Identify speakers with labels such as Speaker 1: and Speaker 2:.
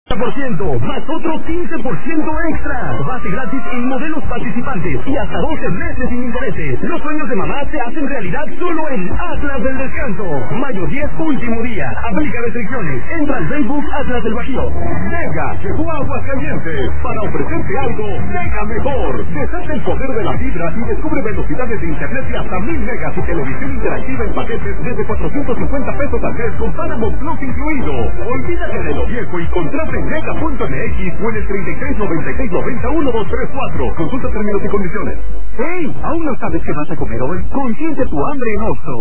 Speaker 1: más otro 15% extra. Base gratis en modelos participantes y hasta 12 meses sin intereses. Los sueños de mamá se hacen realidad solo en Atlas del Descanso. Mayo 10, último día. Aplica restricciones. Entra al Facebook Atlas del Bajío. Mega llegó a Aguascalientes para ofrecerte algo mega mejor. Deshace el poder de la fibra y descubre velocidades de internet de hasta 1000 megas y televisión interactiva en paquetes desde 450 pesos al mes con Paramount Plus incluido. Olvídate de lo viejo y contrata en mega.mx o en el 3396901234. Consulta términos y condiciones. ¡Hey! ¿Aún no sabes qué vas a comer hoy? Consiente tu hambre en Oxxo.